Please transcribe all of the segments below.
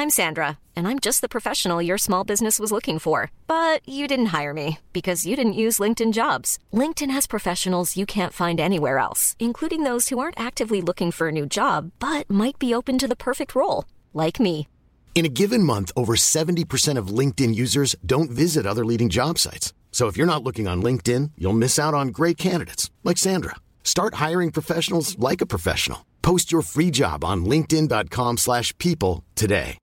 I'm Sandra, and I'm just the professional your small business was looking for. But you didn't hire me because you didn't use LinkedIn Jobs. LinkedIn has professionals you can't find anywhere else, including those who aren't actively looking for a new job, but might be open to the perfect role, like me. In a given month, over 70% of LinkedIn users don't visit other leading job sites. So if you're not looking on LinkedIn, you'll miss out on great candidates like Sandra. Start hiring professionals like a professional. Post your free job on linkedin.com/people today.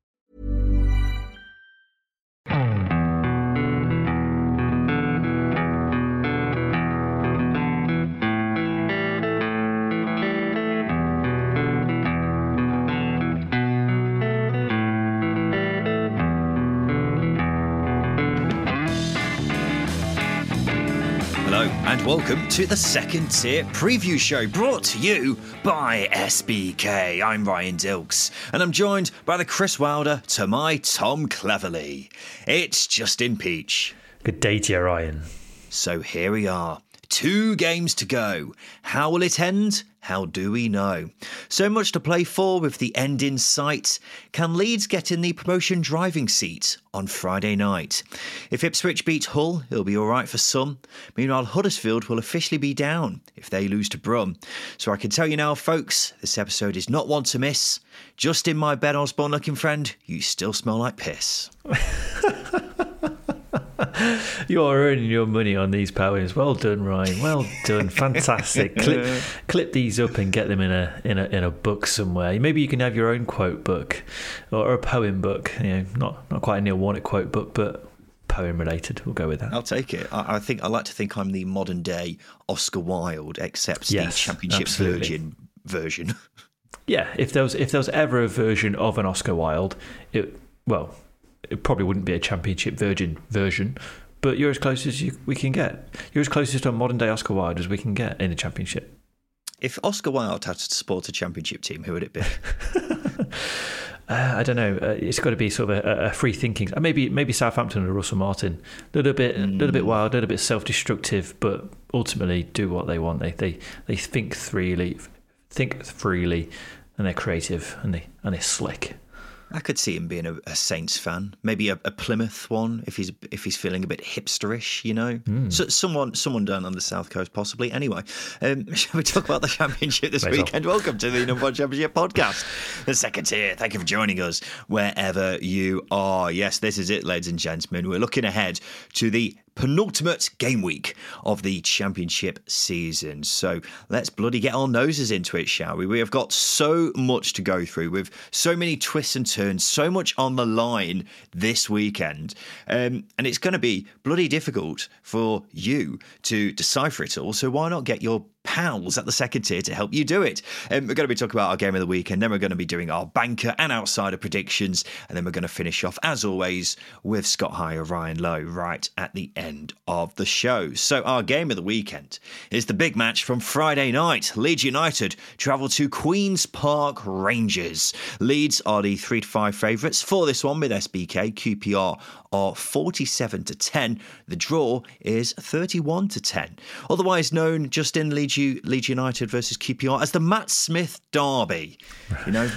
Hello and welcome to the Second Tier Preview Show, brought to you by SBK. I'm Ryan Dilks and I'm joined by the Chris Wilder to my Tom Cleverley. It's Justin Peach. Good day to you, Ryan. So here we are. 2 games to go. How will it end? How do we know? So much to play for with the end in sight. Can Leeds get in the promotion driving seat on Friday night? If Ipswich beat Hull, it'll be alright for some. Meanwhile, Huddersfield will officially be down if they lose to Brum. So I can tell you now, folks, this episode is not one to miss. Just in my Ben Osborne looking friend, you still smell like piss. You're earning your money on these poems. Well done, Ryan. Well done. Fantastic. Clip these up and get them in a book somewhere. Maybe you can have your own quote book or a poem book. You know, not quite a Neil Warnock quote book, but poem related. We'll go with that. I'll take it. I like to think I'm the modern day Oscar Wilde, except the Championship Virgin version. Yeah, if there was ever a version of an Oscar Wilde, it probably wouldn't be a Championship Virgin version, but you're as close as we can get. You're as closest to a modern day Oscar Wilde as we can get in a Championship. If Oscar Wilde had to support a Championship team, who would it be? I don't know. It's got to be sort of a free thinking. Maybe Southampton or Russell Martin. A little bit wild, a little bit self-destructive, but ultimately do what they want. They think freely, and they're creative and they're slick. I could see him being a Saints fan, maybe a Plymouth one if he's feeling a bit hipsterish, you know. So someone down on the south coast possibly. Anyway, shall we talk about the Championship this weekend? Welcome to the number one Championship podcast, the Second Tier. Thank you for joining us wherever you are. Yes, this is it, ladies and gentlemen. We're looking ahead to the penultimate game week of the Championship season. So let's bloody get our noses into it, shall we? We have got so much to go through with so many twists and turns, so much on the line this weekend. And it's going to be bloody difficult for you to decipher it all. So why not get your pals at the Second Tier to help you do it? We're going to be talking about our game of the week, and then we're going to be doing our banker and outsider predictions, and then we're going to finish off, as always, with Scott High or Ryan Lowe right at the end of the show. So our game of the weekend is the big match from Friday night. Leeds United travel to Queen's Park Rangers. Leeds are the 3-5 favourites for this one with SBK. QPR are 47-10. The draw is 31-10. Otherwise known just in Leeds United versus QPR as the Matt Smith derby. You know,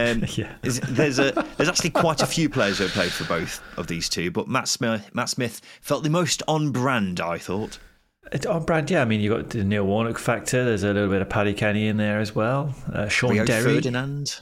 there's actually quite a few players who have played for both of these two, but Matt Smith felt the most on brand, I thought. On brand, yeah. I mean, you got the Neil Warnock factor. There's a little bit of Paddy Kenny in there as well. Sean Rio Derry. Ferdinand.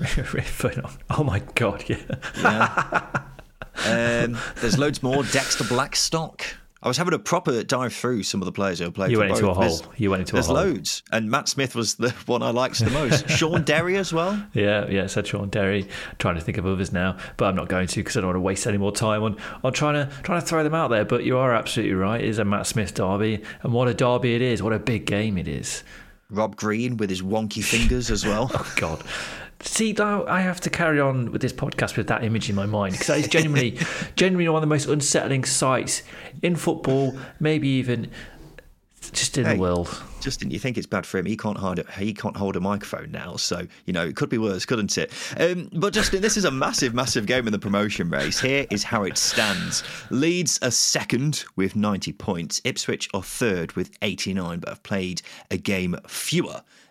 Oh my God, yeah. There's loads more. Dexter Blackstock. I was having a proper dive through some of the players who have played. You for went both. into a hole. There's loads, and Matt Smith was the one I liked the most. Sean Derry as well. Yeah, said Sean Derry. Trying to think of others now, but I'm not going to because I don't want to waste any more time on trying to throw them out there. But you are absolutely right. It is a Matt Smith derby, and what a derby it is! What a big game it is. Rob Green with his wonky fingers as well. Oh God. See, now I have to carry on with this podcast with that image in my mind because that is genuinely one of the most unsettling sights in football, maybe even just in the world. Justin, you think it's bad for him? He can't hold a microphone now, so it could be worse, couldn't it? But Justin, this is a massive, massive game in the promotion race. Here is how it stands: Leeds are second with 90 points. Ipswich are third with 89, but have played a game fewer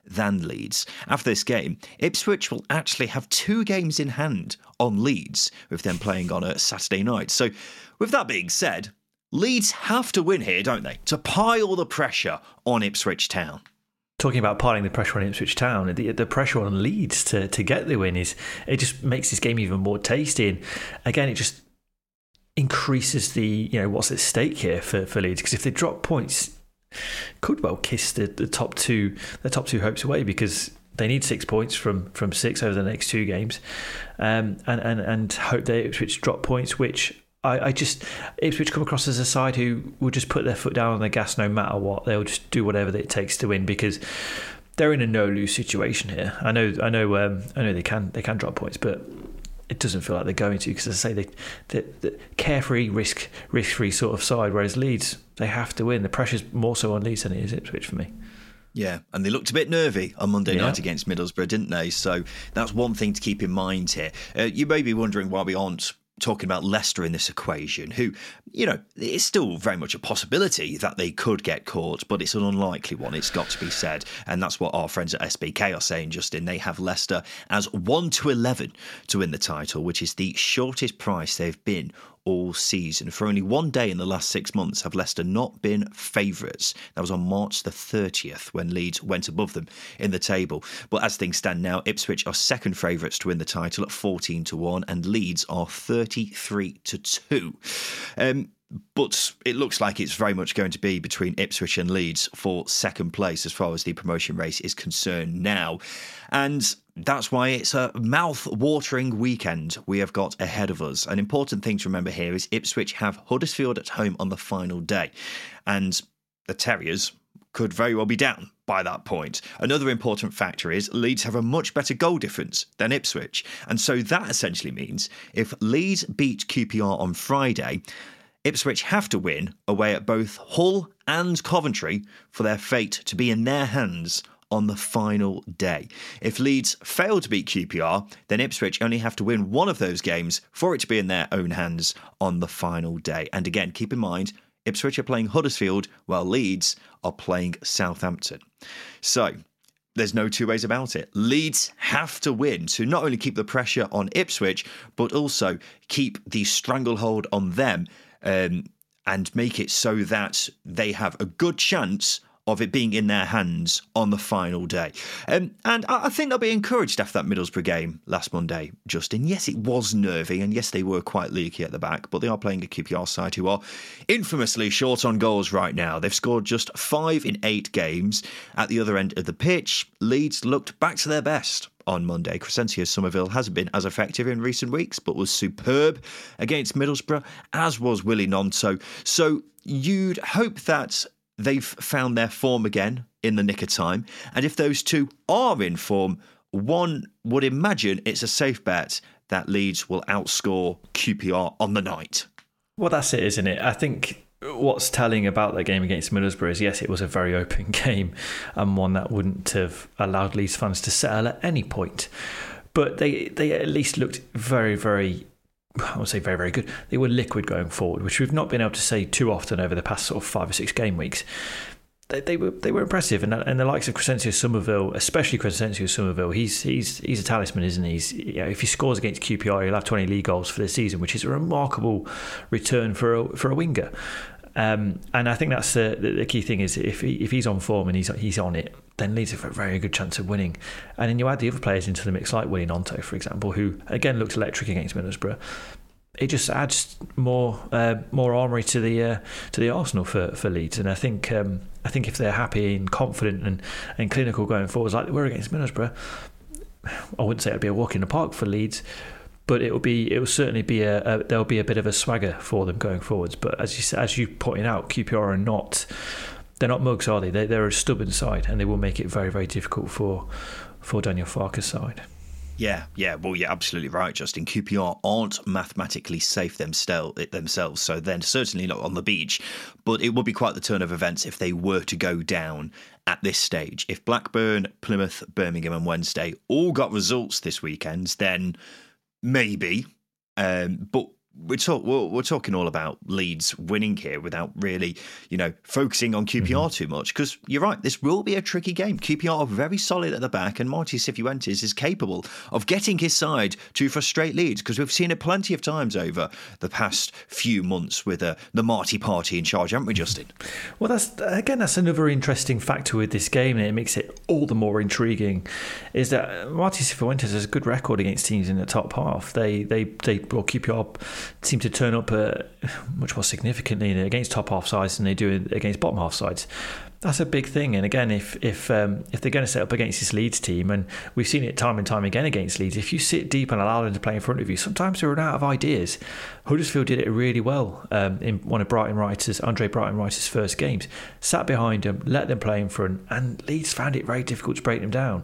than Leeds. After this game, Ipswich will actually have 2 games in hand on Leeds, with them playing on a Saturday night. So, with that being said, Leeds have to win here, don't they, to pile the pressure on Ipswich Town. Talking about piling the pressure on Ipswich Town, the pressure on Leeds to get the win it just makes this game even more tasty. And again, it just increases the what's at stake here for Leeds, because if they drop points, could well kiss the top two hopes away, because they need 6 points from 6 over the next 2 games, and hope that Ipswich drop points, which Ipswich come across as a side who will just put their foot down on the gas no matter what. They'll just do whatever it takes to win, because they're in a no-lose situation here. I know they can drop points, but it doesn't feel like they're going to, because, as I say, they're carefree, risk-free sort of side, whereas Leeds, they have to win. The pressure's more so on Leeds than it is Ipswich for me. Yeah, and they looked a bit nervy on Monday night against Middlesbrough, didn't they? So that's one thing to keep in mind here. You may be wondering why we aren't talking about Leicester in this equation, who, it's still very much a possibility that they could get caught, but it's an unlikely one, it's got to be said. And that's what our friends at SBK are saying, Justin. They have Leicester as 1-11 to win the title, which is the shortest price they've been all season. For only one day in the last 6 months have Leicester not been favourites. That was on March the 30th when Leeds went above them in the table. But as things stand now, Ipswich are second favourites to win the title at 14-1, and Leeds are 33-2. But it looks like it's very much going to be between Ipswich and Leeds for second place as far as the promotion race is concerned now. And that's why it's a mouth-watering weekend we have got ahead of us. An important thing to remember here is Ipswich have Huddersfield at home on the final day, and the Terriers could very well be down by that point. Another important factor is Leeds have a much better goal difference than Ipswich, and so that essentially means if Leeds beat QPR on Friday, Ipswich have to win away at both Hull and Coventry for their fate to be in their hands on the final day. If Leeds fail to beat QPR, then Ipswich only have to win one of those games for it to be in their own hands on the final day. And again, keep in mind, Ipswich are playing Huddersfield while Leeds are playing Southampton. So there's no two ways about it. Leeds have to win to not only keep the pressure on Ipswich, but also keep the stranglehold on them, and make it so that they have a good chance of it being in their hands on the final day. And I think they'll be encouraged after that Middlesbrough game last Monday, Justin. Yes, it was nervy, and yes, they were quite leaky at the back, but they are playing a QPR side who are infamously short on goals right now. They've scored just 5 in 8 games. At the other end of the pitch, Leeds looked back to their best on Monday. Crescencio Somerville hasn't been as effective in recent weeks, but was superb against Middlesbrough, as was Willie Gnonto. So you'd hope that they've found their form again in the nick of time. And if those two are in form, one would imagine it's a safe bet that Leeds will outscore QPR on the night. Well, that's it, isn't it? I think what's telling about that game against Middlesbrough is, yes, it was a very open game and one that wouldn't have allowed Leeds fans to settle at any point. But they at least looked very, very, I would say very, very good. They were liquid going forward, which we've not been able to say too often over the past sort of 5 or 6 game weeks. They were impressive, and the likes of Crescencio Somerville, especially Crescencio Somerville, he's a talisman, isn't he? If he scores against QPR, he'll have 20 league goals for the season, which is a remarkable return for a winger. And I think that's the key thing is if he's on form and he's on it, then Leeds have a very good chance of winning. And then you add the other players into the mix, like Willie Gnonto, for example, who again looked electric against Middlesbrough. It just adds more armoury to the arsenal for Leeds, and I think if they're happy and confident and clinical going forwards like they were against Middlesbrough, I wouldn't say it'd be a walk in the park for Leeds, but it will certainly be there'll be a bit of a swagger for them going forwards. But as you pointed out, QPR they're not mugs, are they? They're a stubborn side, and they will make it very, very difficult for Daniel Farke's side. Yeah, well, you're absolutely right, Justin. QPR aren't mathematically safe themselves, so they're certainly not on the beach. But it would be quite the turn of events if they were to go down at this stage. If Blackburn, Plymouth, Birmingham and Wednesday all got results this weekend, then maybe. But we're talking all about Leeds winning here without really, focusing on QPR too much, because you're right, this will be a tricky game. QPR are very solid at the back, and Marti Cifuentes is capable of getting his side to frustrate Leeds, because we've seen it plenty of times over the past few months with the Marti party in charge, haven't we, Justin? Well, that's another interesting factor with this game, and it makes it all the more intriguing, is that Marti Cifuentes has a good record against teams in the top half. QPR seem to turn up much more significantly against top half sides than they do against bottom half sides. That's a big thing. And again, if they're going to set up against this Leeds team, and we've seen it time and time again against Leeds, if you sit deep and allow them to play in front of you, sometimes they run out of ideas. Huddersfield did it really well in one of Andre Brighton Wright's first games. Sat behind them, let them play in front, and Leeds found it very difficult to break them down.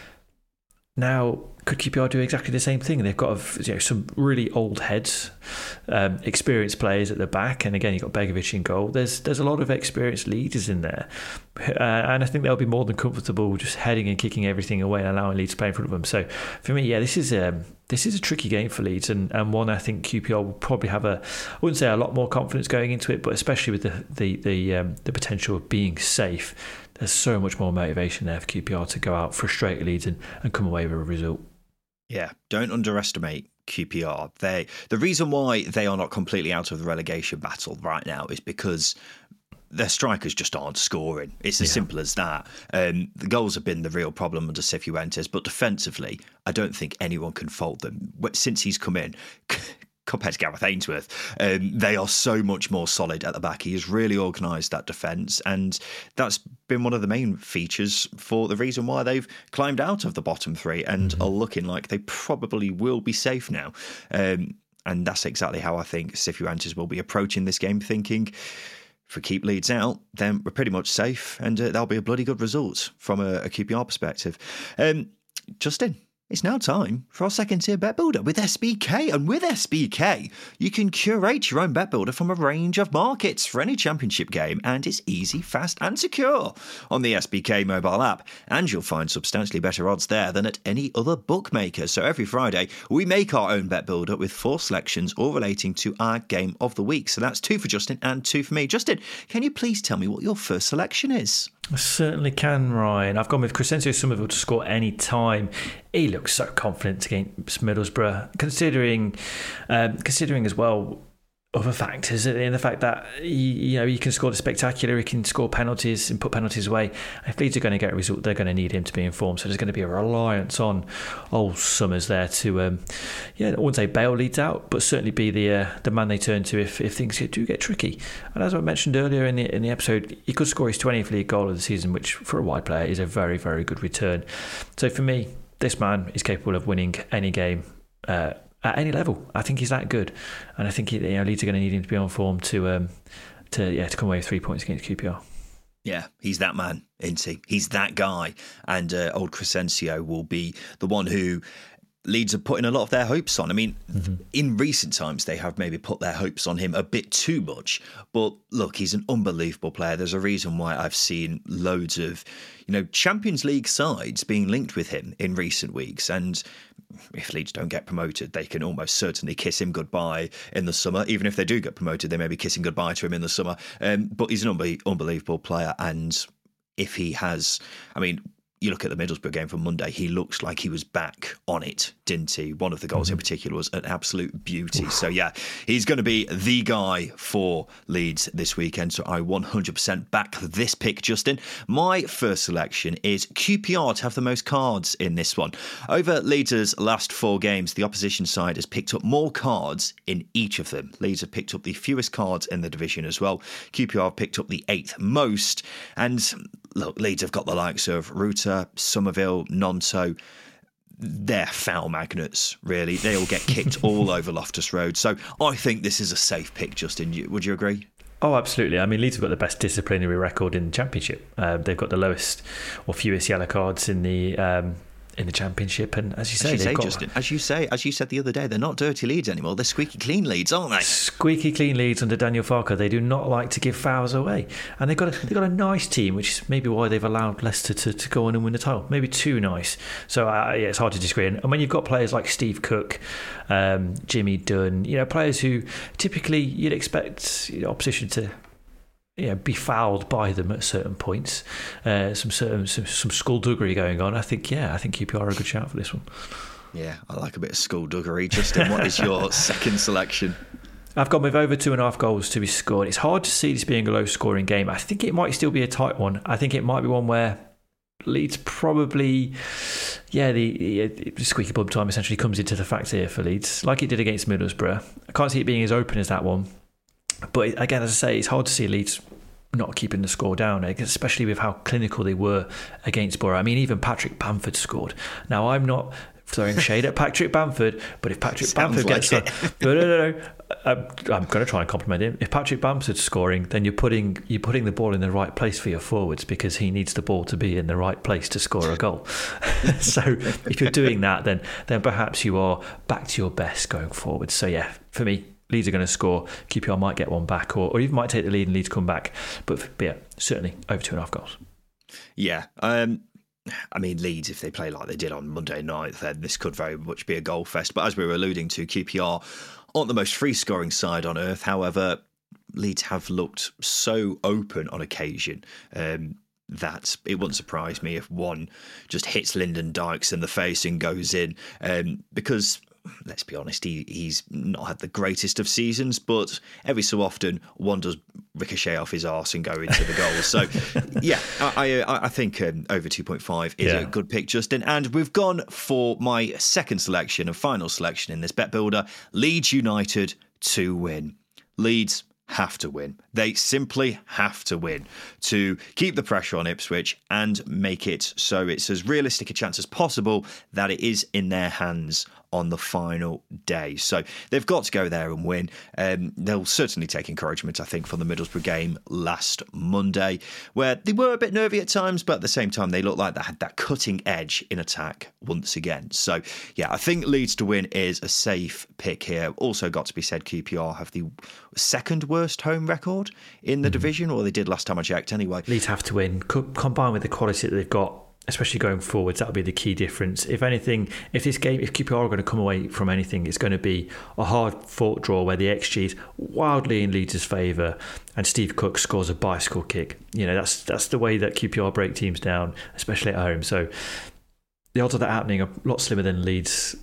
Now, could QPR do exactly the same thing? They've got some really old heads, experienced players at the back, and again, you've got Begovic in goal. There's a lot of experienced leaders in there, and I think they'll be more than comfortable just heading and kicking everything away and allowing Leeds to play in front of them. So for me, this is a tricky game for Leeds, and one I think QPR will probably have I wouldn't say a lot more confidence going into it, but especially with the potential of being safe, there's so much more motivation there for QPR to go out, frustrate Leeds, and come away with a result. Yeah, don't underestimate QPR. The reason why they are not completely out of the relegation battle right now is because their strikers just aren't scoring. It's as simple as that. The goals have been the real problem under Cifuentes, but defensively, I don't think anyone can fault them. Since he's come in, compared to Gareth Ainsworth, they are so much more solid at the back. He has really organised that defence, and that's been one of the main features for the reason why they've climbed out of the bottom three and are looking like they probably will be safe now. And that's exactly how I think Cifuentes will be approaching this game, thinking, if we keep Leeds out, then we're pretty much safe, and that'll be a bloody good result from a QPR perspective. Justin, it's now time for our second tier bet builder with SBK. And with SBK, you can curate your own bet builder from a range of markets for any championship game, and it's easy, fast and secure on the SBK mobile app. And you'll find substantially better odds there than at any other bookmaker. So every Friday, we make our own bet builder with 4 selections all relating to our game of the week. So that's 2 for Justin and 2 for me. Justin, can you please tell me what your first selection is? I certainly can, Ryan. I've gone with Crescencio Somerville to score any time. He looks so confident against Middlesbrough, considering as well other factors in the fact that he can score the spectacular, he can score penalties and put penalties away. If Leeds are going to get a result, they're going to need him to be informed. So there's going to be a reliance on old Summers there to, I wouldn't say bail Leeds out, but certainly be the man they turn to if things do get tricky. And as I mentioned earlier in the episode, he could score his 20th league goal of the season, which for a wide player is a very, very good return. So for me, this man is capable of winning any game at any level. I think he's that good, and I think Leeds are going to need him to be on form to come away with 3 points against QPR. Yeah, he's that man, isn't he? He's that guy, and old Crescencio will be the one who Leeds are putting a lot of their hopes on. I mean, in recent times, they have maybe put their hopes on him a bit too much. But look, he's an unbelievable player. There's a reason why I've seen loads of, Champions League sides being linked with him in recent weeks. And if Leeds don't get promoted, they can almost certainly kiss him goodbye in the summer. Even if they do get promoted, they may be kissing goodbye to him in the summer. But he's an unbelievable player. And if he has, you look at the Middlesbrough game from Monday, he looks like he was back on it, didn't he? One of the goals in particular was an absolute beauty. So, yeah, he's going to be the guy for Leeds this weekend. So I 100% back this pick, Justin. My first selection is QPR to have the most cards in this one. Over Leeds' last 4 games, the opposition side has picked up more cards in each of them. Leeds have picked up the fewest cards in the division as well. QPR have picked up the 8th most. And look, Leeds have got the likes of Ruta, Somerville, Nonto. They're foul magnets, really. They all get kicked all over Loftus Road. So I think this is a safe pick, Justin. Would you agree? Oh, absolutely. Leeds have got the best disciplinary record in the Championship. They've got the lowest or fewest yellow cards in the in the Championship. And as you say, Justin, as you said the other day, they're not dirty Leeds anymore. They're squeaky clean Leeds, aren't they? Squeaky clean Leeds under Daniel Farke. They do not like to give fouls away, and they've got a nice team, which is maybe why they've allowed Leicester to go on and win the title. Maybe too nice. So it's hard to disagree. And when you've got players like Steve Cook, Jimmy Dunn, players who typically you'd expect opposition to be fouled by them at certain points. Some skullduggery going on. I think QPR are a good shout for this one. Yeah, I like a bit of skullduggery. Justin, what is your second selection? I've gone with over 2.5 goals to be scored. It's hard to see this being a low-scoring game. I think it might still be a tight one. I think it might be one where Leeds probably, the squeaky bum time essentially comes into the factor here for Leeds, like it did against Middlesbrough. I can't see it being as open as that one. But again, as I say, it's hard to see Leeds not keeping the score down, especially with how clinical they were against Borough. I mean, even Patrick Bamford scored. Now, I'm not throwing shade at Patrick Bamford, but if Patrick Bamford gets on, no, I'm going to try and compliment him. If Patrick Bamford's scoring, then you're putting the ball in the right place for your forwards, because he needs the ball to be in the right place to score a goal. So if you're doing that, then perhaps you are back to your best going forward. So yeah, for me, Leeds are going to score. QPR might get one back, or even might take the lead and Leeds come back. But yeah, certainly over 2.5 goals. Yeah. I mean, Leeds, if they play like they did on Monday night, then this could very much be a goal fest. But as we were alluding to, QPR aren't the most free-scoring side on earth. However, Leeds have looked so open on occasion that it wouldn't surprise me if one just hits Lyndon Dykes in the face and goes in, because let's be honest, he's not had the greatest of seasons, but every so often one does ricochet off his arse and go into the goal. So, yeah, I think over 2.5 is a good pick, Justin. And we've gone for my second selection and final selection in this bet builder, Leeds United to win. Leeds have to win. They simply have to win to keep the pressure on Ipswich and make it so it's as realistic a chance as possible that it is in their hands on the final day. So they've got to go there and win. They'll certainly take encouragement, I think, from the Middlesbrough game last Monday, where they were a bit nervy at times, but at the same time, they looked like they had that cutting edge in attack once again. So, yeah, I think Leeds to win is a safe pick here. Also got to be said, QPR have the second worst home record in the division, or they did last time I checked anyway. Leeds have to win. Combined with the quality that they've got, especially going forwards, that'll be the key difference. If anything, if QPR are going to come away from anything, it's going to be a hard-fought draw where the XG is wildly in Leeds' favour and Steve Cook scores a bicycle kick. That's the way that QPR break teams down, especially at home. So the odds of that happening are a lot slimmer than Leeds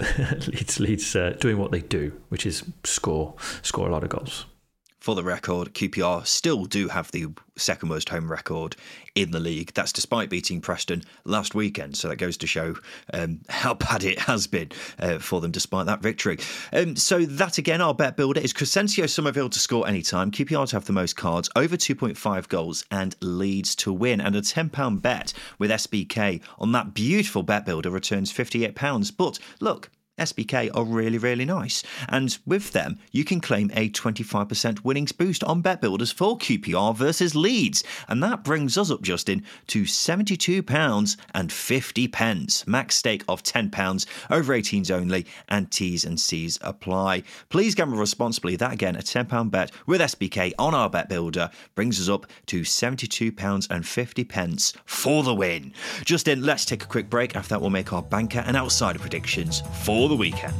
doing what they do, which is score a lot of goals. For the record, QPR still do have the second worst home record in the league. That's despite beating Preston last weekend. So that goes to show how bad it has been for them despite that victory. So that again, our bet builder is Crescencio Somerville to score anytime, QPR to have the most cards, over 2.5 goals, and Leeds to win. And a £10 bet with SBK on that beautiful bet builder returns £58. But look, SBK are really, really nice. And with them, you can claim a 25% winnings boost on bet builders for QPR versus Leeds. And that brings us up, Justin, to £72.50. Max stake of £10, over 18s only, and T's and C's apply. Please gamble responsibly. That again, a £10 bet with SBK on our bet builder brings us up to £72.50 for the win. Justin, let's take a quick break. After that, we'll make our banker and outsider predictions for the weekend.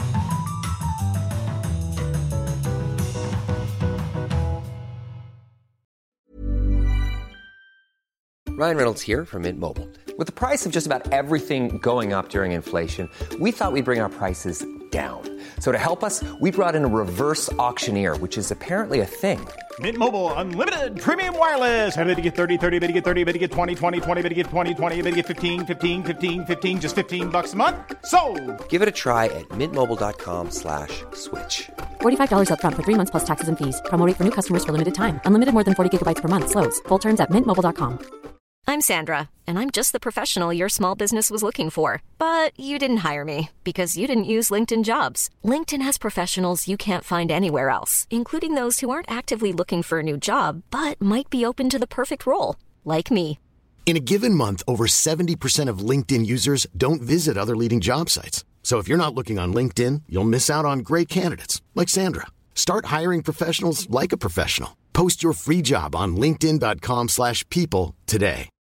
Ryan Reynolds here from Mint Mobile. With the price of just about everything going up during inflation, we thought we'd bring our prices down. So to help us, we brought in a reverse auctioneer, which is apparently a thing. Mint Mobile Unlimited Premium Wireless. How to get 30, 30, bit to get 30, bit to get 20, 20, 20, bit to get 20, 20, bit to get 15, 15, 15, 15, just $15 a month? Sold! Give it a try at mintmobile.com/switch. $45 up front for 3 months plus taxes and fees. Promo rate for new customers for limited time. Unlimited more than 40 gigabytes per month. Slows full terms at mintmobile.com. I'm Sandra, and I'm just the professional your small business was looking for. But you didn't hire me because you didn't use LinkedIn Jobs. LinkedIn has professionals you can't find anywhere else, including those who aren't actively looking for a new job, but might be open to the perfect role, like me. In a given month, over 70% of LinkedIn users don't visit other leading job sites. So if you're not looking on LinkedIn, you'll miss out on great candidates like Sandra. Start hiring professionals like a professional. Post your free job on linkedin.com/people today.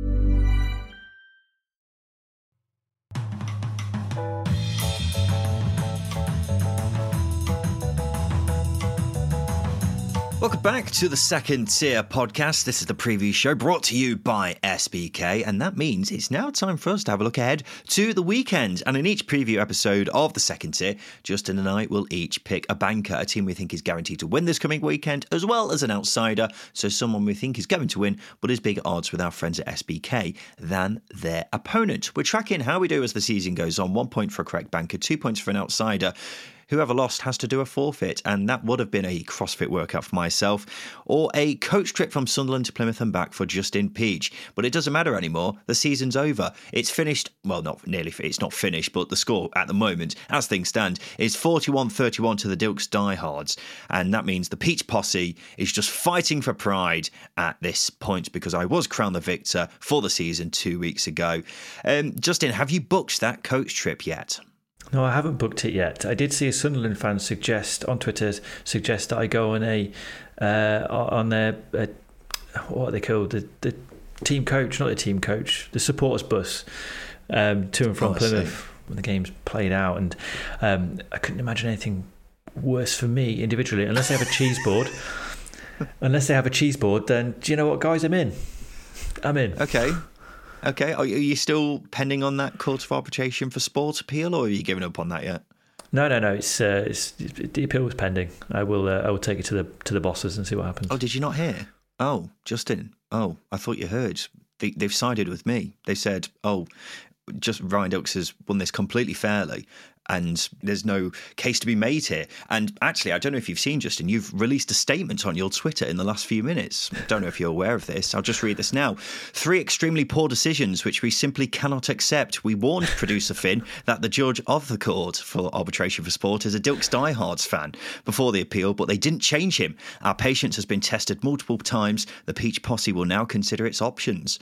Welcome back to the Second Tier podcast. This is the preview show brought to you by SBK, and that means it's now time for us to have a look ahead to the weekend. And in each preview episode of the Second Tier, Justin and I will each pick a banker, a team we think is guaranteed to win this coming weekend, as well as an outsider, so someone we think is going to win, but is bigger odds with our friends at SBK than their opponent. We're tracking how we do as the season goes on. 1 point for a correct banker, 2 points for an outsider. Whoever lost has to do a forfeit, and that would have been a CrossFit workout for myself, or a coach trip from Sunderland to Plymouth and back for Justin Peach. But it doesn't matter anymore. The season's over. It's finished. Well, not nearly. It's not finished, but the score at the moment, as things stand, is 41-31 to the Dilks Diehards, and that means the Peach Posse is just fighting for pride at this point because I was crowned the victor for the season 2 weeks ago. Justin, have you booked that coach trip yet? No, I haven't booked it yet. I did see a Sunderland fan suggest on Twitter that I go on their what are they called, the team coach, not the team coach, the supporters bus to and from Plymouth when the game's played out, and I couldn't imagine anything worse for me individually unless they have a cheese board. Unless they have a cheese board, then do you know what, guys? I'm in. Okay, are you still pending on that court of arbitration for sport appeal, or are you giving up on that yet? No. It's the appeal was pending. I will take it to the bosses and see what happens. Oh, did you not hear? Oh, Justin. Oh, I thought you heard. They've sided with me. They said, just Ryan Dilks has won this completely fairly, and there's no case to be made here. And actually, I don't know if you've seen, Justin, you've released a statement on your Twitter in the last few minutes. I don't know if you're aware of this. I'll just read this now. 3 extremely poor decisions which we simply cannot accept. We warned producer Finn that the judge of the court for arbitration for sport is a Dilks Diehards fan before the appeal, but they didn't change him. Our patience has been tested multiple times. The Peach Posse will now consider its options.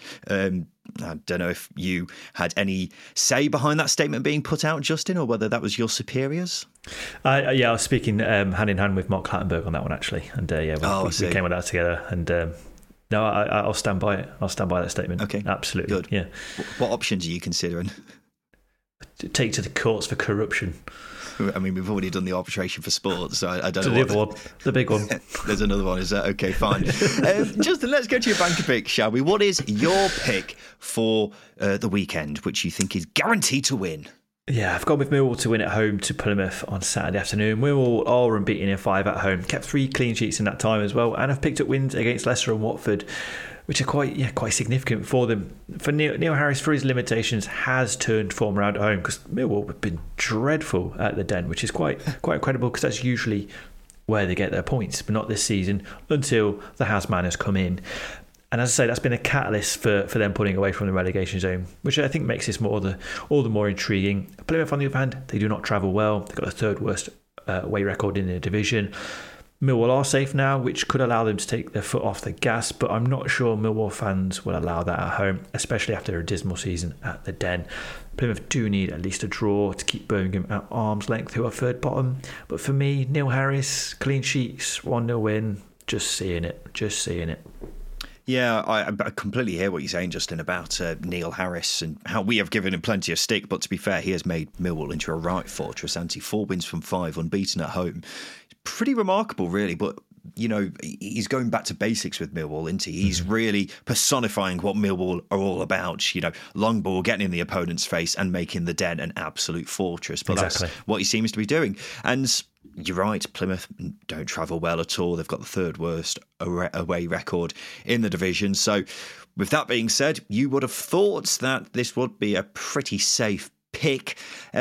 I don't know if you had any say behind that statement being put out, Justin, or whether that was your superiors. I was speaking hand in hand with Mark Clattenburg on that one, actually. And we came on that together. And no, I'll stand by it. I'll stand by that statement. Okay. Absolutely. Good. Yeah. What options are you considering? Take to the courts for corruption. I mean, we've already done the arbitration for sports, so I don't know. The other one, the big one. There's another one. Is that okay? Fine. Justin, let's go to your banker pick, shall we? What is your pick for the weekend, which you think is guaranteed to win? Yeah, I've gone with Millwall to win at home to Plymouth on Saturday afternoon. Millwall are unbeaten in 5 at home, kept 3 clean sheets in that time as well, and have picked up wins against Leicester and Watford, which are quite significant for them. For Neil Harris, for his limitations, has turned form around at home, because Millwall have been dreadful at the Den, which is quite incredible, because that's usually where they get their points, but not this season until the Houseman has come in. And as I say, that's been a catalyst for them pulling away from the relegation zone, which I think makes this all the more intriguing. Plymouth, on the other hand, they do not travel well. They've got the 3rd worst away record in the division. Millwall are safe now, which could allow them to take their foot off the gas, but I'm not sure Millwall fans will allow that at home, especially after a dismal season at the Den. Plymouth do need at least a draw to keep Birmingham at arm's length, who are 3rd bottom. But for me, Neil Harris, clean sheets, 1-0 win, just seeing it. Yeah, I completely hear what you're saying, Justin, about Neil Harris and how we have given him plenty of stick. But to be fair, he has made Millwall into a right fortress, and 4 wins from 5, unbeaten at home. Pretty remarkable, really. But, you know, he's going back to basics with Millwall, isn't he? He's really personifying what Millwall are all about. You know, long ball, getting in the opponent's face and making the Den an absolute fortress. But That's what he seems to be doing. And you're right, Plymouth don't travel well at all. They've got the 3rd worst away record in the division. So with that being said, you would have thought that this would be a pretty safe pick.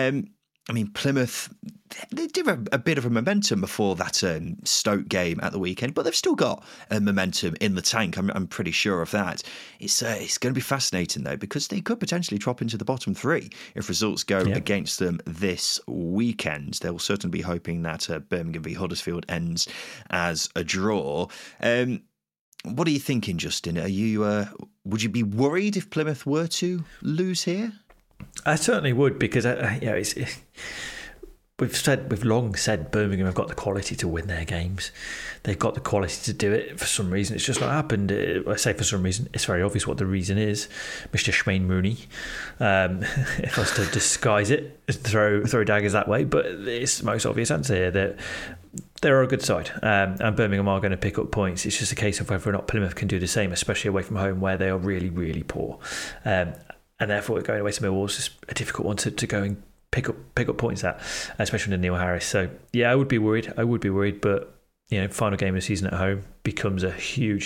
I mean, Plymouth, they did a bit of a momentum before that Stoke game at the weekend, but they've still got momentum in the tank. I'm pretty sure of that. It's going to be fascinating, though, because they could potentially drop into the bottom 3 if results go against them this weekend. They'll certainly be hoping that Birmingham v Huddersfield ends as a draw. What are you thinking, Justin? Are you? Would you be worried if Plymouth were to lose here? I certainly would, because we've long said Birmingham have got the quality to win their games. They've got the quality to do it. For some reason, it's just not happened. I say for some reason, it's very obvious what the reason is. Mr. Shmaine Mooney, if I was to disguise it, throw daggers that way, but it's the most obvious answer here that they're a good side, and Birmingham are going to pick up points. It's just a case of whether or not Plymouth can do the same, especially away from home where they are really, really poor. And therefore, going away to Millwall is just a difficult one to go and pick up points at, especially under Neil Harris. So yeah, I would be worried, but final game of the season at home becomes a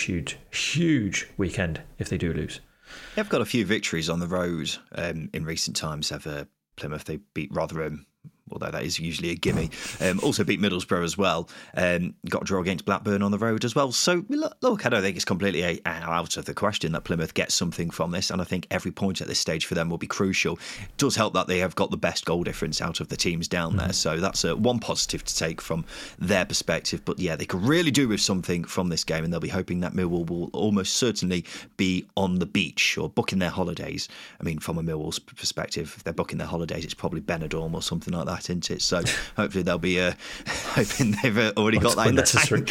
huge weekend if they do lose. They've got a few victories on the road in recent times. Plymouth, they beat Rotherham, although that is usually a gimme. Also beat Middlesbrough as well. Got a draw against Blackburn on the road as well. So, look, I don't think it's completely out of the question that Plymouth gets something from this, and I think every point at this stage for them will be crucial. It does help that they have got the best goal difference out of the teams down there, so that's one positive to take from their perspective. But yeah, they could really do with something from this game, and they'll be hoping that Millwall will almost certainly be on the beach or booking their holidays. I mean, from a Millwall's perspective, if they're booking their holidays, it's probably Benidorm or something like that, isn't it? So hopefully they'll be hoping they've already got that in the tank.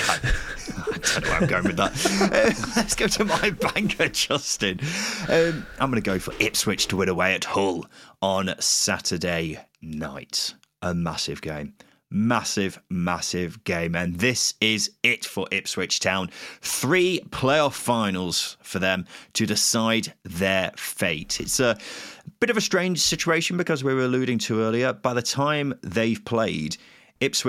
I don't know where I'm going with that. Let's go to my banker, Justin. I'm going to go for Ipswich to win away at Hull on Saturday night. A massive game. Massive game. And this is it for Ipswich Town. 3 playoff finals for them to decide their fate. It's a bit of a strange situation because we were alluding to earlier, by the time they've played, Leeds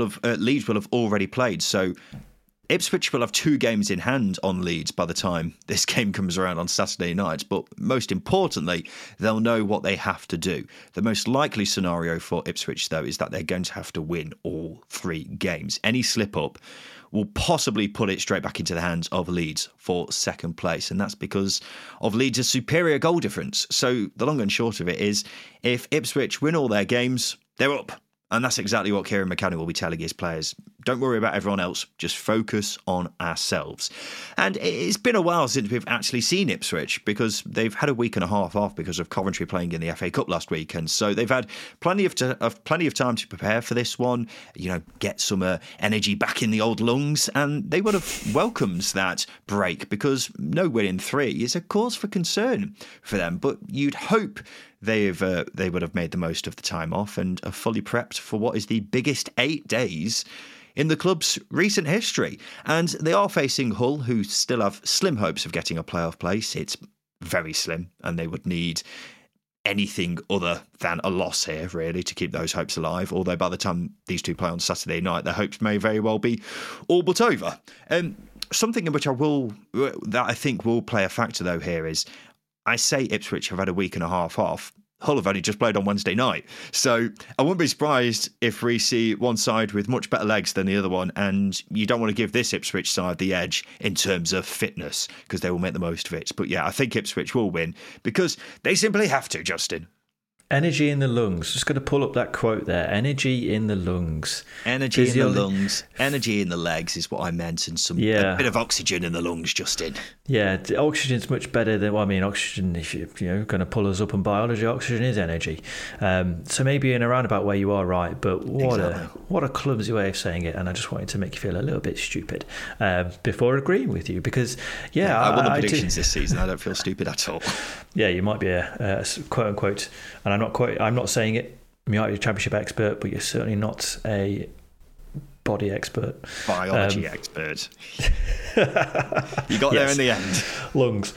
will have already played. So Ipswich will have 2 games in hand on Leeds by the time this game comes around on Saturday night. But most importantly, they'll know what they have to do. The most likely scenario for Ipswich, though, is that they're going to have to win all 3 games. Any slip-up will possibly put it straight back into the hands of Leeds for second place. And that's because of Leeds' superior goal difference. So the long and short of it is, if Ipswich win all their games, they're up. And that's exactly what Kieran McCann will be telling his players. Don't worry about everyone else, just focus on ourselves. And it's been a while since we've actually seen Ipswich, because they've had a week and a half off because of Coventry playing in the FA Cup last weekend. So they've had plenty of time to prepare for this one, get some energy back in the old lungs, and they would have welcomed that break, because no win in 3 is a cause for concern for them. But you'd hope they would have made the most of the time off and are fully prepped for what is the biggest 8 days in the club's recent history. And they are facing Hull, who still have slim hopes of getting a playoff place. It's very slim, and they would need anything other than a loss here, really, to keep those hopes alive. Although by the time these 2 play on Saturday night, their hopes may very well be all but over. Something in which that I think will play a factor, though, here is, I say Ipswich have had a week and a half off. Hull have only just played on Wednesday night. So I wouldn't be surprised if we see one side with much better legs than the other one. And you don't want to give this Ipswich side the edge in terms of fitness, because they will make the most of it. But yeah, I think Ipswich will win because they simply have to, Justin. Energy in the lungs. Just going to pull up that quote there. Energy in the lungs. Energy in the lungs. Energy in the legs is what I meant, and a bit of oxygen in the lungs, Justin. Yeah, oxygen's much better than, oxygen, if you're going to pull us up on biology, oxygen is energy. So maybe in a roundabout way you are right, but what a clumsy way of saying it, and I just wanted to make you feel a little bit stupid before agreeing with you, because I won the predictions this season. I don't feel stupid at all. Yeah, you might be a quote unquote, and I'm not saying it, you might be a championship expert, but you're certainly not a body expert. Biology expert. You got there in the end. Lungs.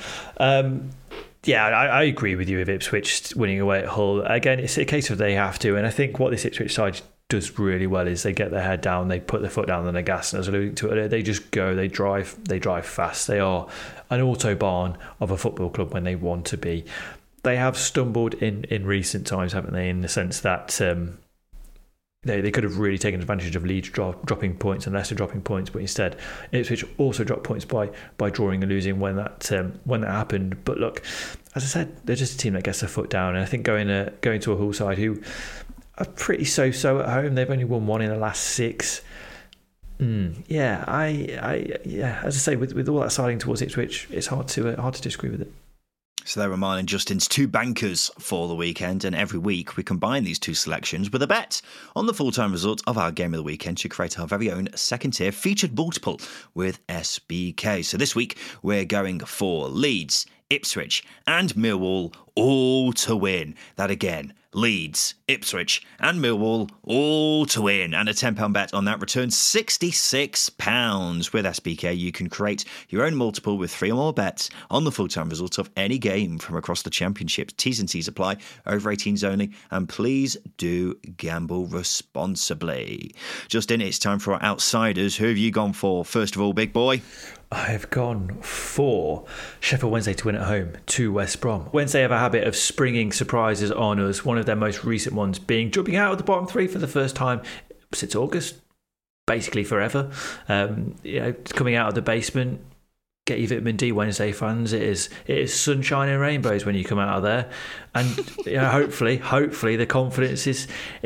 I agree with you with Ipswich winning away at Hull. Again, it's a case of they have to, and I think what this Ipswich side does really well is they get their head down, they put their foot down on the gas, and as I alluded to earlier, they just go, they drive fast. They are an autobahn of a football club when they want to be. They have stumbled in recent times, haven't they, in the sense that they could have really taken advantage of Leeds dropping points and Leicester dropping points, but instead Ipswich also dropped points by drawing and losing when that happened. But look, as I said, they're just a team that gets their foot down, and I think going to a Hull side who are pretty so-so at home, they've only won 1 in the last 6. Yeah, as I say, with all that siding towards Ipswich, it's hard to disagree with it. So there were mine and Justin's two bankers for the weekend, and every week we combine these two selections with a bet on the full-time result of our game of the weekend to create our very own second-tier featured multiple with SBK. So this week we're going for Leeds, Ipswich and Millwall all to win. That again, Leeds, Ipswich and Millwall all to win. And a £10 bet on that returns £66. With SBK, you can create your own multiple with 3 or more bets on the full-time result of any game from across the Championship. T's and C's apply, over 18s only, and please do gamble responsibly. Justin, it's time for our outsiders. Who have you gone for? First of all, big boy. I've gone for Sheffield Wednesday to win at home to West Brom. Wednesday have a habit of springing surprises on us, one of their most recent ones being jumping out of the bottom 3 for the first time since August, basically forever. Coming out of the basement. Get your vitamin D, Wednesday fans. It is sunshine and rainbows when you come out of there, and hopefully the confidence is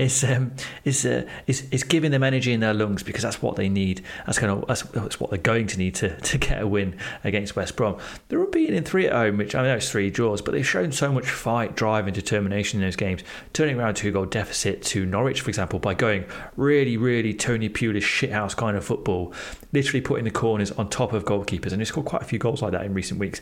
giving them energy in their lungs, because that's what they need. That's what they're going to need to get a win against West Brom. They're unbeaten in 3 at home, which I know it's 3 draws, but they've shown so much fight, drive, and determination in those games, turning around 2-goal deficit to Norwich, for example, by going really, really Tony Pulis shithouse kind of football, literally putting the corners on top of goalkeepers, and they scored quite a few goals like that in recent weeks.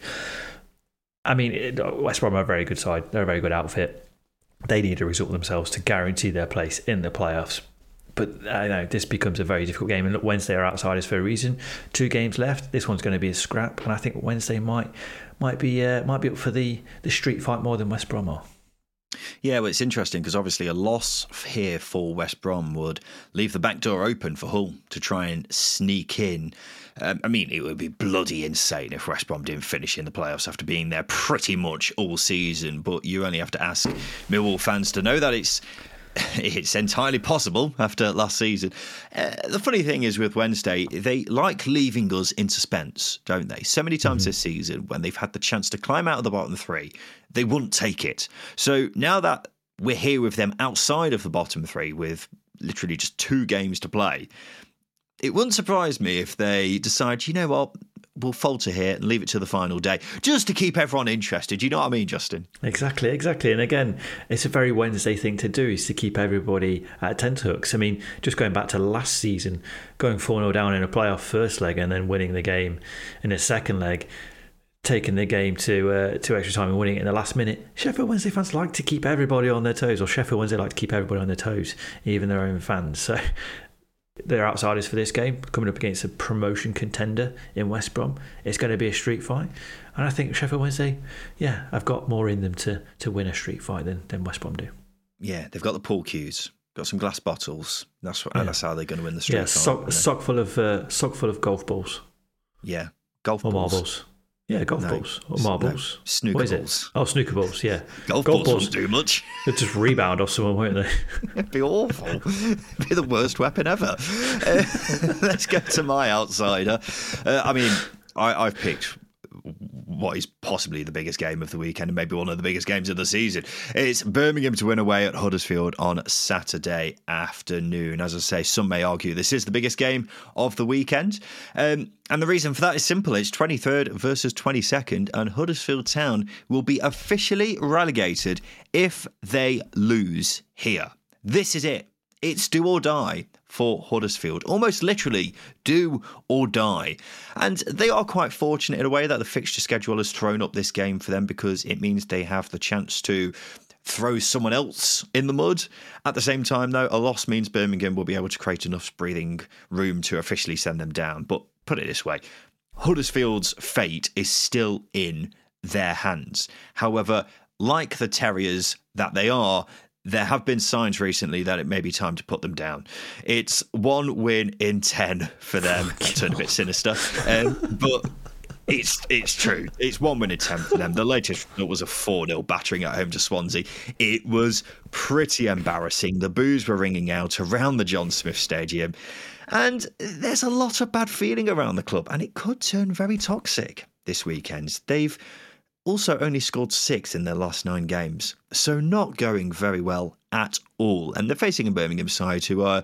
I mean, West Brom are a very good side. They're a very good outfit. They need a result themselves to guarantee their place in the playoffs. But I know this becomes a very difficult game. And look, Wednesday are outsiders for a reason. 2 games left. This one's going to be a scrap, and I think Wednesday might be up for the street fight more than West Brom are. Yeah, well, it's interesting because obviously a loss here for West Brom would leave the back door open for Hull to try and sneak in. I mean, it would be bloody insane if West Brom didn't finish in the playoffs after being there pretty much all season. But you only have to ask Millwall fans to know that it's entirely possible after last season. The funny thing is with Wednesday, they like leaving us in suspense, don't they? So many times this season, when they've had the chance to climb out of the bottom 3, they wouldn't take it. So now that we're here with them outside of the bottom 3 with literally just 2 games to play, it wouldn't surprise me if they decide, you know what, we'll falter here and leave it to the final day, just to keep everyone interested. You know what I mean, Justin? Exactly. And again, it's a very Wednesday thing to do, is to keep everybody at tenterhooks. I mean, just going back to last season, going 4-0 down in a playoff first leg and then winning the game in a second leg, taking the game to extra time and winning it in the last minute. Sheffield Wednesday fans like to keep everybody on their toes, or Sheffield Wednesday like to keep everybody on their toes, even their own fans. So they're outsiders for this game, coming up against a promotion contender in West Brom. It's going to be a street fight. And I think Sheffield Wednesday, I've got more in them to win a street fight than West Brom do. Yeah, they've got the pool cues, got some glass bottles. That's how they're going to win the street fight. Sock full of golf balls. Yeah, golf or balls. Marbles. Yeah, golf balls or marbles. No, snooker balls. Oh, snooker balls, yeah. Golf balls wouldn't do much. They'd just rebound off someone, won't they? It'd be awful. It'd be the worst weapon ever. Let's go to my outsider. I've picked what is possibly the biggest game of the weekend and maybe one of the biggest games of the season. It's Birmingham to win away at Huddersfield on Saturday afternoon. As I say, some may argue this is the biggest game of the weekend. And the reason for that is simple. It's 23rd versus 22nd, and Huddersfield Town will be officially relegated if they lose here. This is it. It's do or die for Huddersfield. Almost literally do or die. And they are quite fortunate in a way that the fixture schedule has thrown up this game for them, because it means they have the chance to throw someone else in the mud. At the same time, though, a loss means Birmingham will be able to create enough breathing room to officially send them down. But put it this way, Huddersfield's fate is still in their hands. However, like the Terriers that they are, there have been signs recently that it may be time to put them down. It's 1 win in 10 for them. That turned a bit sinister. But it's true. It's 1 win in 10 for them. The latest was a 4-0 battering at home to Swansea. It was pretty embarrassing. The boos were ringing out around the John Smith Stadium. And there's a lot of bad feeling around the club, and it could turn very toxic this weekend. They've also only scored 6 in their last 9 games, so not going very well at all. And they're facing a Birmingham side who are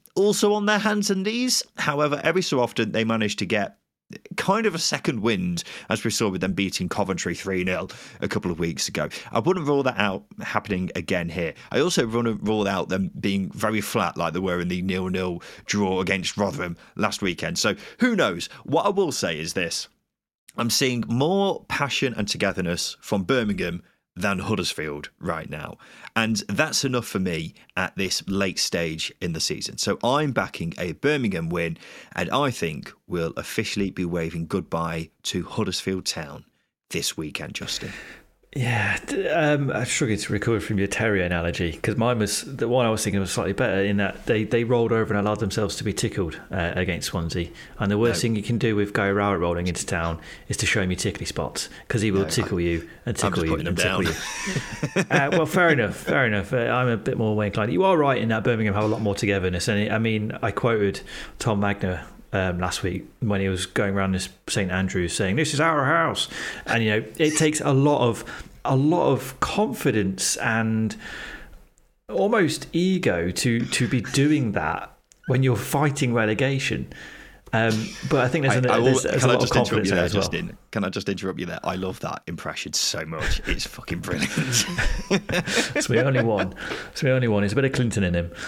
also on their hands and knees. However, every so often they manage to get kind of a second wind, as we saw with them beating Coventry 3-0 a couple of weeks ago. I wouldn't rule that out happening again here. I also wouldn't rule out them being very flat like they were in the 0-0 draw against Rotherham last weekend. So who knows? What I will say is this. I'm seeing more passion and togetherness from Birmingham than Huddersfield right now. And that's enough for me at this late stage in the season. So I'm backing a Birmingham win, and I think we'll officially be waving goodbye to Huddersfield Town this weekend, Justin. Yeah, I struggled to recover from your terrier analogy, because mine was, the one I was thinking was slightly better in that they rolled over and allowed themselves to be tickled against Swansea. And the worst thing you can do with Guy Rowett rolling into town is to show him your tickly spots, because he will tickle you and tickle you and tickle you. Well, fair enough. I'm a bit more inclined. You are right in that Birmingham have a lot more togetherness. And I quoted Tom Magner last week when he was going around this St Andrews saying, "This is our house," and it takes a lot of confidence and almost ego to be doing that when you're fighting relegation. But I think there's a lot of confidence there as well. Justin? Can I just interrupt you there? I love that impression so much. It's fucking brilliant. It's my only one. There's a bit of Clinton in him,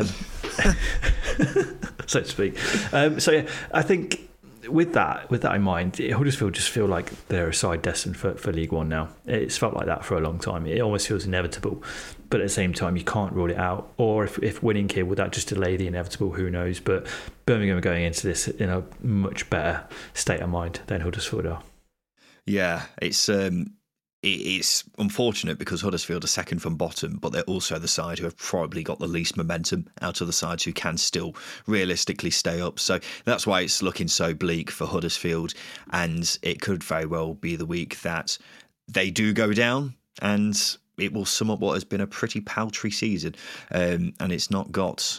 so to speak. So yeah, I think with that in mind, Huddersfield just feel like they're a side destined for League One now. It's felt like that for a long time. It almost feels inevitable, but at the same time, you can't rule it out. Or if winning here, would that just delay the inevitable? Who knows? But Birmingham are going into this in a much better state of mind than Huddersfield are. Yeah, it's unfortunate because Huddersfield are second from bottom, but they're also the side who have probably got the least momentum out of the sides who can still realistically stay up. So that's why it's looking so bleak for Huddersfield, and it could very well be the week that they do go down, and it will sum up what has been a pretty paltry season. And it's not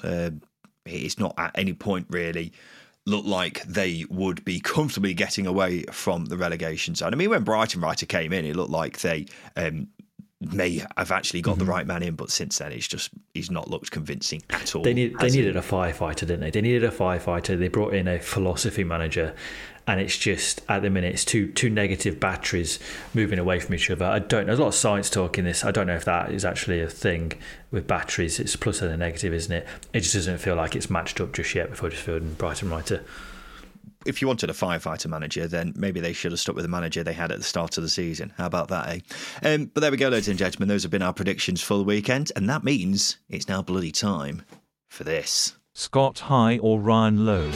at any point really looked like they would be comfortably getting away from the relegation zone. I mean, when Brighton Writer came in, it looked like they may have actually got the right man in, but since then he's not looked convincing at all. They needed a firefighter, didn't they? They needed a firefighter. They brought in a philosophy manager, and it's just at the minute it's two negative batteries moving away from each other. There's a lot of science talk in this. I don't know if that is actually a thing with batteries. It's plus and a negative, isn't it? It just doesn't feel like it's matched up just yet with Huddersfield and Brighton Writer. If you wanted a firefighter manager, then maybe they should have stuck with the manager they had at the start of the season. How about that, eh? But there we go, ladies and gentlemen. Those have been our predictions for the weekend, and that means it's now bloody time for this. Scott High or Ryan Lowe?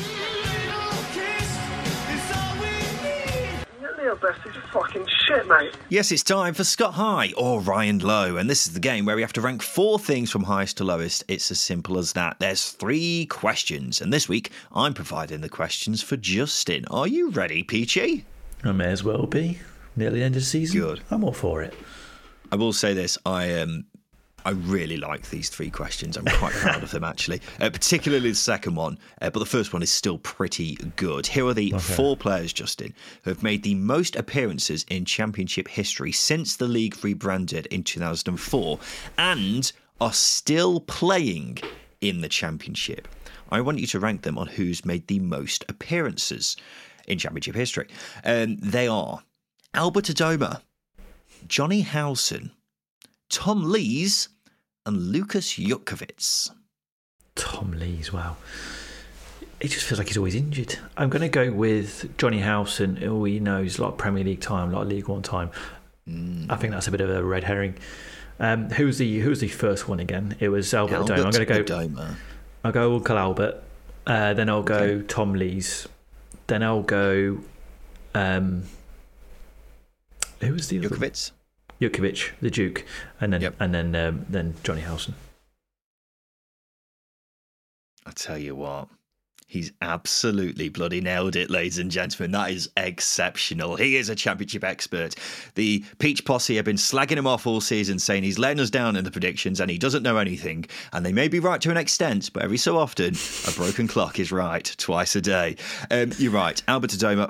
Best is fucking shit, mate. Yes, it's time for Scott High or Ryan Low, and this is the game where we have to rank 4 things from highest to lowest. It's as simple as that. There's 3 questions, and this week I'm providing the questions for Justin. Are you ready, Peachy? I may as well be. Nearly end of the season. Good. I'm all for it. I will say this, I really like these 3 questions. I'm quite proud of them, actually, particularly the second one. But the first one is still pretty good. Here are the 4 players, Justin, who have made the most appearances in Championship history since the league rebranded in 2004 and are still playing in the Championship. I want you to rank them on who's made the most appearances in Championship history. They are Albert Adomah, Johnny Howson, Tom Lees, and Lukas Jutkiewicz. Tom Lees, wow. It just feels like he's always injured. I'm going to go with Johnny Howson, who he knows a lot of Premier League time, a lot of League One time. I think that's a bit of a red herring. Who was the first one again? It was Albert Adomah. I'm going to go Adomah. I'll go Uncle Albert. Then I'll go Tom Lees. Then I'll go. Who was the other? Jutkiewicz, the Duke, and then Johnny Howson. I tell you what, he's absolutely bloody nailed it, ladies and gentlemen. That is exceptional. He is a Championship expert. The Peach Posse have been slagging him off all season, saying he's letting us down in the predictions and he doesn't know anything. And they may be right to an extent, but every so often, a broken clock is right twice a day. You're right. Albert Adomah,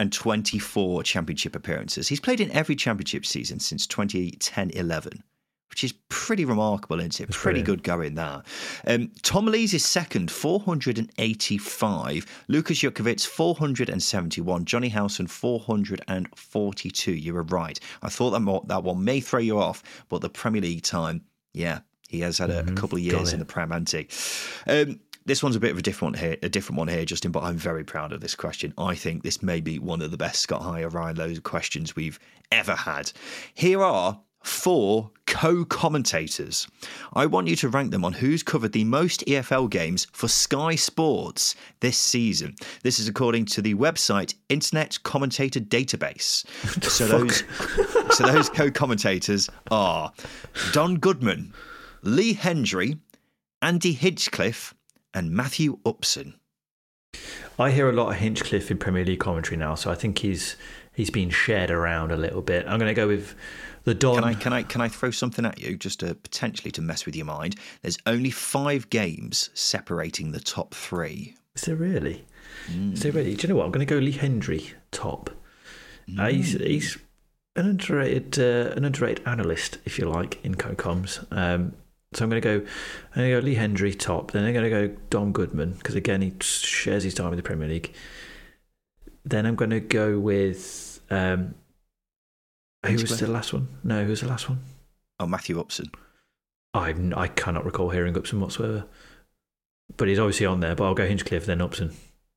524 Championship appearances. He's played in every Championship season since 2010-11. which is pretty remarkable, isn't it? Pretty good going there. Tom Lees is second, 485. Lukas Jutkiewicz, 471. Johnny Howson, 442. You were right. I thought that one may throw you off, but the Premier League time, yeah, he has had a couple of years in the Prem, hasn't he? This one's a bit of a different one here, Justin, but I'm very proud of this question. I think this may be one of the best Scott High or Ryan Lowe questions we've ever had. Here are 4 co-commentators. I want you to rank them on who's covered the most EFL games for Sky Sports this season. This is according to the website Internet Commentator Database. So those co-commentators are Don Goodman, Lee Hendry, Andy Hinchcliffe, and Matthew Upson. I hear a lot of Hinchcliffe in Premier League commentary now, so I think he's been shared around a little bit. I'm going to go with the Don. Can I throw something at you just to potentially to mess with your mind? There's only 5 games separating the top 3. Is there really? Is there really? Do you know what? I'm going to go Lee Hendry top. He's an underrated analyst, if you like, in co-coms. So I'm going to go Lee Hendry top. Then I'm going to go Don Goodman because again he shares his time in the Premier League. Then I'm going to go with who was the last one? No, who was the last one? Oh, Matthew Upson. I cannot recall hearing Upson whatsoever, but he's obviously on there. But I'll go Hinchcliffe then Upson.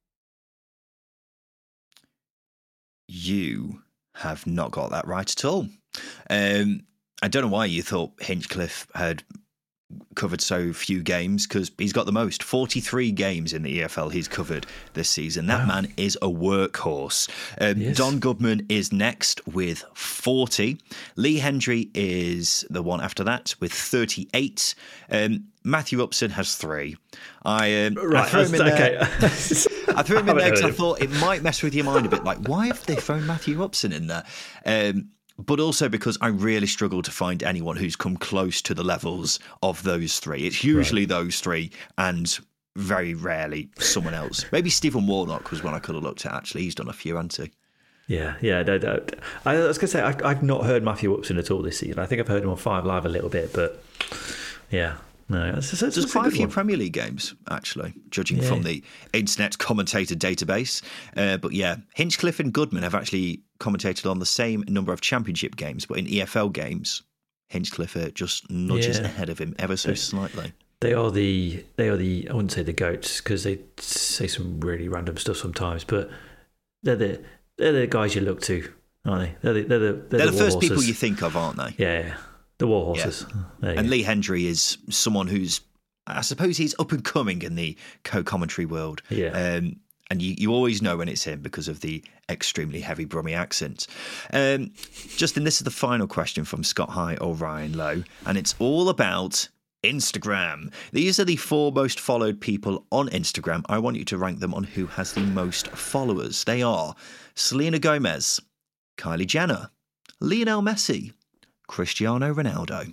You have not got that right at all. I don't know why you thought Hinchcliffe had covered so few games, because he's got the most 43 games in the EFL he's covered this season. That man is a workhorse. Don Goodman is next with 40. Lee Hendry is the one after that with 38. Matthew Upson has 3. I threw him in there. I threw him in there because I thought it might mess with your mind a bit. Like, why have they thrown Matthew Upson in there? But also because I really struggle to find anyone who's come close to the levels of those 3. It's usually those 3 and very rarely someone else. Maybe Stephen Warnock was one I could have looked at, actually. He's done a few, hasn't he? Yeah. I was going to say, I've not heard Matthew Upson at all this season. I think I've heard him on 5 Live a little bit, but yeah. No, there's quite a few Premier League games, actually, judging from the Internet Commentator Database. But yeah, Hinchcliffe and Goodman have actually commentated on the same number of Championship games, but in EFL games, Hinchcliffe just nudges ahead of him ever so slightly. They are the I wouldn't say the GOATs because they say some really random stuff sometimes, but they're the guys you look to, aren't they? They're the first people you think of, aren't they? Yeah. The war horses. Yeah. And Lee Hendry is someone who's, I suppose he's up and coming in the co-commentary world. Yeah. And you always know when it's him because of the extremely heavy Brummie accent. Justin, this is the final question from Scott High or Ryan Lowe, and it's all about Instagram. These are the 4 most followed people on Instagram. I want you to rank them on who has the most followers. They are Selena Gomez, Kylie Jenner, Lionel Messi, Cristiano Ronaldo.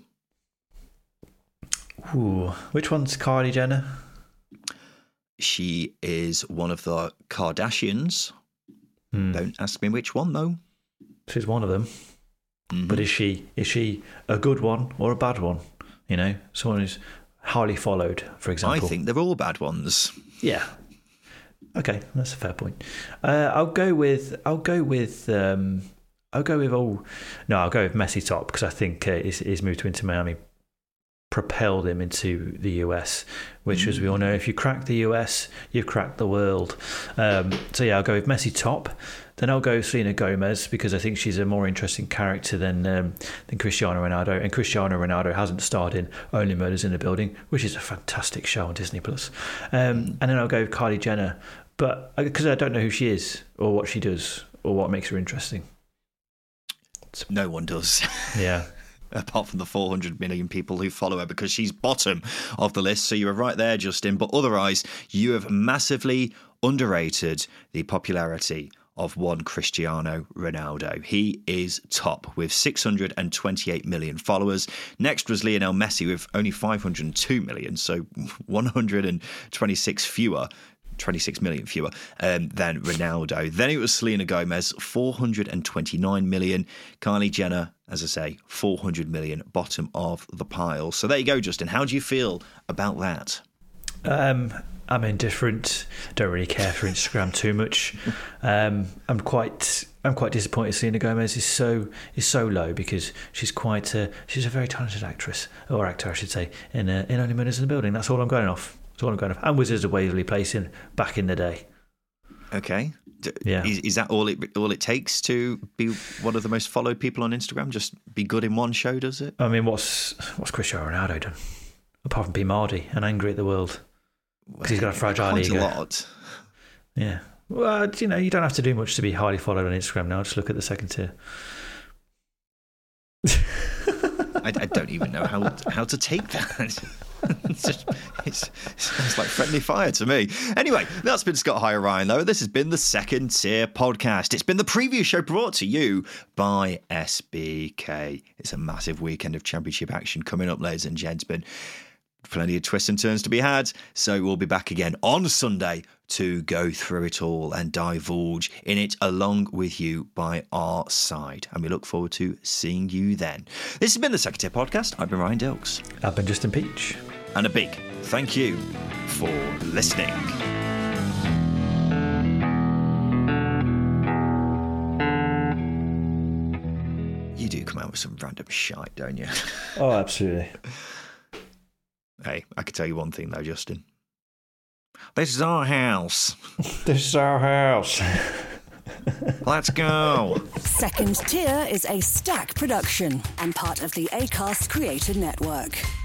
Ooh, which one's Kylie Jenner? She is one of the Kardashians. Don't ask me which one, though. She's one of them. Mm-hmm. But is she a good one or a bad one? You know, someone who's highly followed, for example. I think they're all bad ones. Yeah. Okay, that's a fair point. I'll go with Messi top because I think his move to Inter Miami propelled him into the US, which, as we all know, if you crack the US, you've cracked the world. So yeah, I'll go with Messi top. Then I'll go Selena Gomez because I think she's a more interesting character than Cristiano Ronaldo. And Cristiano Ronaldo hasn't starred in Only Murders in the Building, which is a fantastic show on Disney Plus. And then I'll go with Kylie Jenner, but because I don't know who she is or what she does or what makes her interesting. No one does. Yeah. Apart from the 400 million people who follow her, because she's bottom of the list. So you were right there, Justin. But otherwise, you have massively underrated the popularity of one Cristiano Ronaldo. He is top with 628 million followers. Next was Lionel Messi with only 502 million, so 126 fewer. 26 million fewer than Ronaldo. Then it was Selena Gomez, 429 million. Kylie Jenner, as I say, 400 million, bottom of the pile. So there you go, Justin. How do you feel about that? I'm indifferent. Don't really care for Instagram too much. I'm quite disappointed. Selena Gomez is so low because she's a very talented actress, or actor, I should say, in Only Murders in the Building. That's all I'm going off. And Wizards of Waverly Place back in the day. Okay. Yeah. Is that all it takes to be one of the most followed people on Instagram? Just be good in one show, does it? I mean, what's Cristiano Ronaldo done? Apart from be Mardy and angry at the world. Because he's got a fragile ego. Quite a lot. Yeah. Well, you don't have to do much to be highly followed on Instagram now. Just look at the second tier. I don't even know how to take that. It sounds like friendly fire to me. Anyway, that's been Scott High Ryan, though. This has been the Second Tier Podcast. It's been the preview show brought to you by SBK. It's a massive weekend of championship action coming up, ladies and gentlemen. Plenty of twists and turns to be had. So we'll be back again on Sunday to go through it all and divulge in it along with you by our side. And we look forward to seeing you then. This has been the Second Tier Podcast. I've been Ryan Dilks. I've been Justin Peach. And a big thank you for listening. You do come out with some random shite, don't you? Oh, absolutely. Hey, I can tell you one thing though, Justin. This is our house. This is our house. Let's go. Second Tier is a Stack production and part of the Acast Creator Network.